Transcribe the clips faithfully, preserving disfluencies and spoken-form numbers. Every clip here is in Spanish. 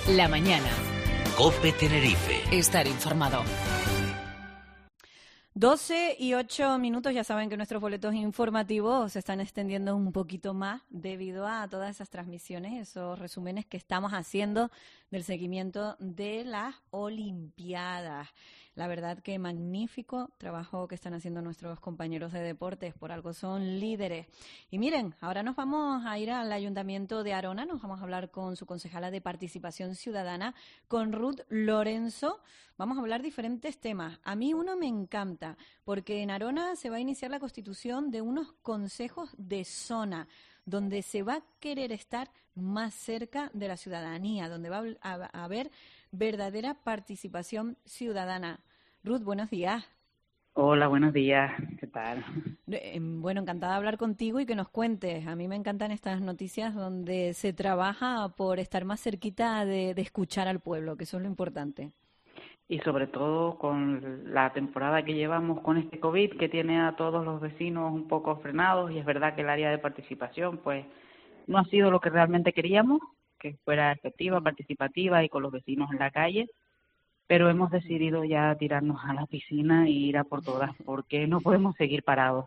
La mañana. COPE Tenerife. Estar informado. doce y ocho minutos, ya saben que nuestros boletos informativos se están extendiendo un poquito más debido a todas esas transmisiones, esos resúmenes que estamos haciendo del seguimiento de las Olimpiadas. La verdad que magnífico trabajo que están haciendo nuestros compañeros de deportes, por algo son líderes. Y miren, ahora nos vamos a ir al Ayuntamiento de Arona, nos vamos a hablar con su concejala de Participación Ciudadana, con Ruth Lorenzo. Vamos a hablar diferentes temas. A mí uno me encanta, porque en Arona se va a iniciar la constitución de unos consejos de zona, donde se va a querer estar más cerca de la ciudadanía, donde va a haber verdadera participación ciudadana. Ruth, buenos días. Hola, buenos días. ¿Qué tal? Eh, bueno, encantada de hablar contigo y que nos cuentes. A mí me encantan estas noticias donde se trabaja por estar más cerquita de, de escuchar al pueblo, que eso es lo importante. Y sobre todo con la temporada que llevamos con este COVID, que tiene a todos los vecinos un poco frenados, y es verdad que el área de participación pues no ha sido lo que realmente queríamos, que fuera efectiva, participativa y con los vecinos en la calle, pero hemos decidido ya tirarnos a la piscina y ir a por todas, porque no podemos seguir parados.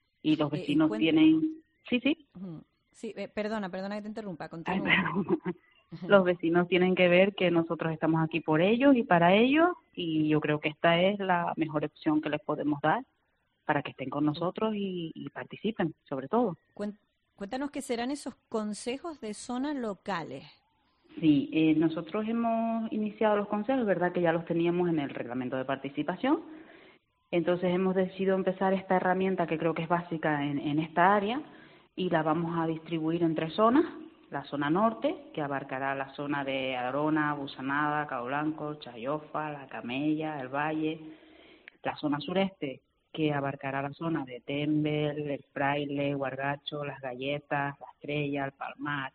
Y los vecinos eh, tienen... Sí, sí. Sí, eh, perdona, perdona que te interrumpa, continúa. Ay, los vecinos tienen que ver que nosotros estamos aquí por ellos y para ellos, y yo creo que esta es la mejor opción que les podemos dar para que estén con nosotros y, y participen, sobre todo. Cuéntanos qué serán esos consejos de zona locales. Sí, eh, nosotros hemos iniciado los consejos, verdad que ya los teníamos en el reglamento de participación, entonces hemos decidido empezar esta herramienta que creo que es básica en, en esta área, y la vamos a distribuir en tres zonas. La zona norte, que abarcará la zona de Arona, Busanada, Cabo Blanco, Chayofa, La Camella, El Valle. La zona sureste, que abarcará la zona de Tembel, El Fraile, Guargacho, Las Galletas, La Estrella, El Palmar.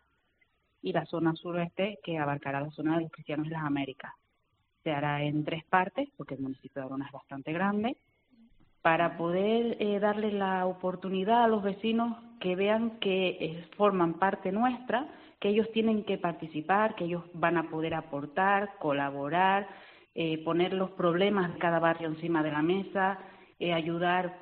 Y la zona suroeste, que abarcará la zona de los Cristianos de las Américas. Se hará en tres partes, porque el municipio de Arona es bastante grande, para poder eh, darle la oportunidad a los vecinos que vean que eh, forman parte nuestra, que ellos tienen que participar, que ellos van a poder aportar, colaborar, eh, poner los problemas de cada barrio encima de la mesa, eh, ayudar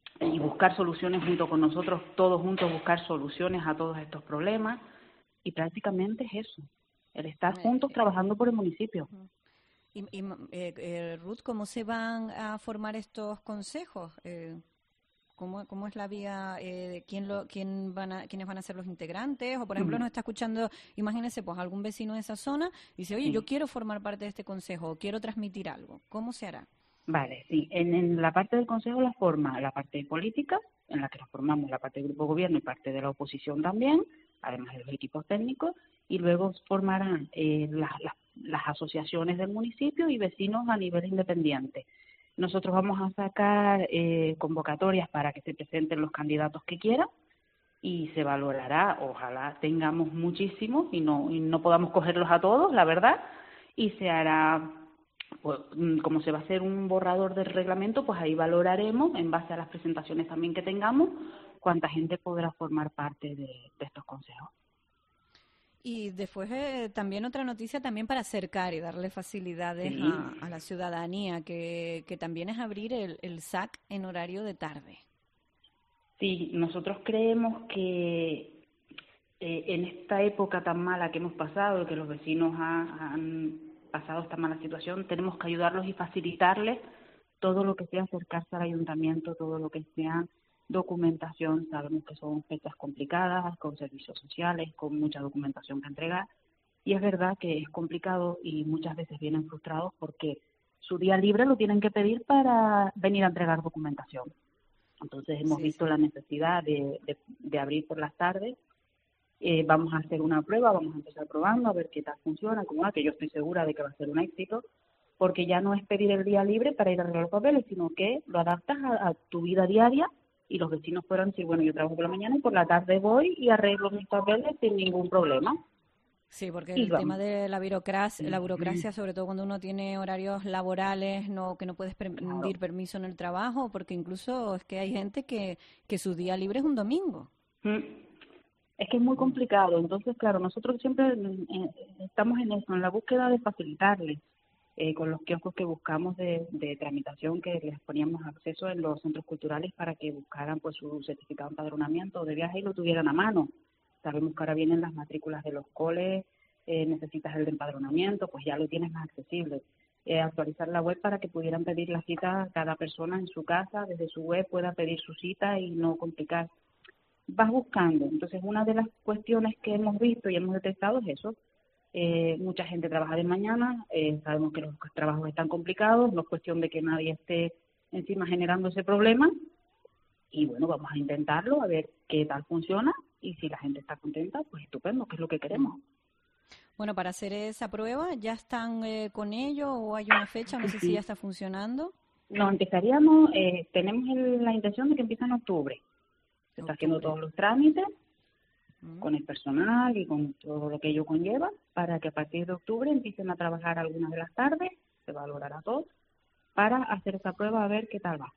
y buscar soluciones junto con nosotros, todos juntos buscar soluciones a todos estos problemas, y prácticamente es eso, el estar juntos trabajando por el municipio. Y, y eh, eh, Ruth, ¿cómo se van a formar estos consejos? Eh, ¿cómo, ¿Cómo es la vía? Eh, ¿quién lo, quién van a, ¿Quiénes van a ser los integrantes? O, por ejemplo, uh-huh. nos está escuchando, imagínese, pues algún vecino de esa zona dice, oye, sí. yo quiero formar parte de este consejo, quiero transmitir algo. ¿Cómo se hará? Vale, sí. En, en la parte del consejo la forma la parte política, en la que nos formamos la parte del grupo de gobierno y parte de la oposición también, además de los equipos técnicos, y luego formarán eh, las, las, las asociaciones del municipio y vecinos a nivel independiente. Nosotros vamos a sacar eh, convocatorias para que se presenten los candidatos que quieran y se valorará, ojalá tengamos muchísimos y no, y no podamos cogerlos a todos, la verdad, y se hará, pues, como se va a hacer un borrador del reglamento, pues ahí valoraremos, en base a las presentaciones también que tengamos, cuánta gente podrá formar parte de, de estos consejos. Y después eh, también otra noticia también para acercar y darle facilidades sí. a, a la ciudadanía, que, que también es abrir el, el S A C en horario de tarde. Sí, nosotros creemos que eh, en esta época tan mala que hemos pasado, que los vecinos ha, han pasado esta mala situación, tenemos que ayudarlos y facilitarles todo lo que sea acercarse al ayuntamiento, todo lo que sea documentación. Sabemos que son fechas complicadas, con servicios sociales, con mucha documentación que entregar, y es verdad que es complicado y muchas veces vienen frustrados porque su día libre lo tienen que pedir para venir a entregar documentación. Entonces hemos sí, visto sí. la necesidad de, de, de abrir por las tardes. Eh, vamos a hacer una prueba, vamos a empezar probando a ver qué tal funciona, como va, que yo estoy segura de que va a ser un éxito, porque ya no es pedir el día libre para ir a arreglar los papeles, sino que lo adaptas a, a tu vida diaria, y los vecinos podrán decir, bueno, yo trabajo por la mañana y por la tarde voy y arreglo mis papeles sin ningún problema. Sí, porque y el vamos. tema de la burocracia, la burocracia, sobre todo cuando uno tiene horarios laborales, no que no puedes pedir claro. permiso en el trabajo, porque incluso es que hay gente que, que su día libre es un domingo. Mm. Es que es muy complicado. Entonces, claro, nosotros siempre eh, estamos en eso, en la búsqueda de facilitarles. Eh, con los kioscos que buscamos de, de tramitación, que les poníamos acceso en los centros culturales para que buscaran pues su certificado de empadronamiento de viaje y lo tuvieran a mano. Sabemos que ahora vienen las matrículas de los coles, eh, necesitas el de empadronamiento, pues ya lo tienes más accesible. Eh, actualizar la web para que pudieran pedir la cita cada persona en su casa, desde su web pueda pedir su cita y no complicar. Vas buscando. Entonces, una de las cuestiones que hemos visto y hemos detectado es eso. Eh, mucha gente trabaja de mañana, eh, sabemos que los trabajos están complicados, no es cuestión de que nadie esté encima generando ese problema y bueno, vamos a intentarlo, a ver qué tal funciona y si la gente está contenta, pues estupendo, que es lo que queremos. Bueno, para hacer esa prueba, ¿ya están eh, con ello o hay una fecha? No sé si ya está funcionando. No, empezaríamos, eh, tenemos el, la intención de que empiece en octubre. Se está haciendo todos los trámites con el personal y con todo lo que ello conlleva, para que a partir de octubre empiecen a trabajar algunas de las tardes, se valorará todo, para hacer esa prueba a ver qué tal va.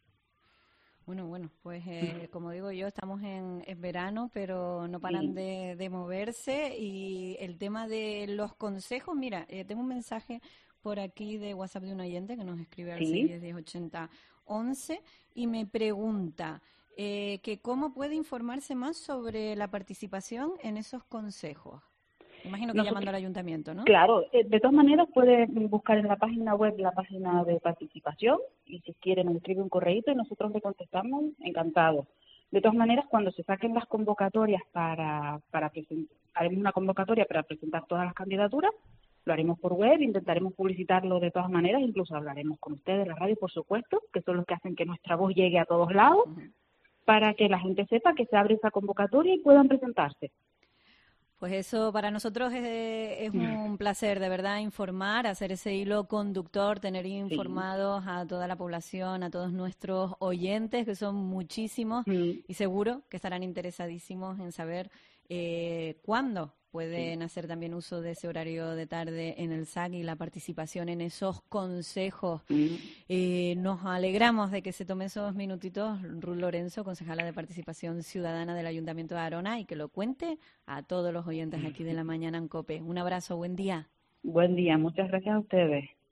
Bueno, bueno, pues eh, como digo yo, estamos en, en verano, pero no paran Sí. de, de moverse y el tema de los consejos, mira, eh, tengo un mensaje por aquí de WhatsApp de un oyente que nos escribe al Sí. seis diez diez ochenta once y me pregunta eh, que cómo puede informarse más sobre la participación en esos consejos. Imagino que Nosotros, llamando al ayuntamiento, ¿no? Claro, eh, de todas maneras puede buscar en la página web la página de participación y si quiere nos escribe un correíto y nosotros le contestamos encantados. De todas maneras, cuando se saquen las convocatorias para, para presentar, haremos una convocatoria para presentar todas las candidaturas, lo haremos por web, intentaremos publicitarlo de todas maneras, incluso hablaremos con ustedes, la radio, por supuesto, que son los que hacen que nuestra voz llegue a todos lados, uh-huh. para que la gente sepa que se abre esa convocatoria y puedan presentarse. Pues eso para nosotros es, es un placer, de verdad, informar, hacer ese hilo conductor, tener informados sí. a toda la población, a todos nuestros oyentes, que son muchísimos, sí. y seguro que estarán interesadísimos en saber eh, cuándo pueden sí. hacer también uso de ese horario de tarde en el S A C y la participación en esos consejos. Sí. Eh, nos alegramos de que se tome esos minutitos Ruth Lorenzo, concejala de Participación Ciudadana del Ayuntamiento de Arona, y que lo cuente a todos los oyentes aquí de La Mañana en COPE. Un abrazo, buen día. Buen día, muchas gracias a ustedes.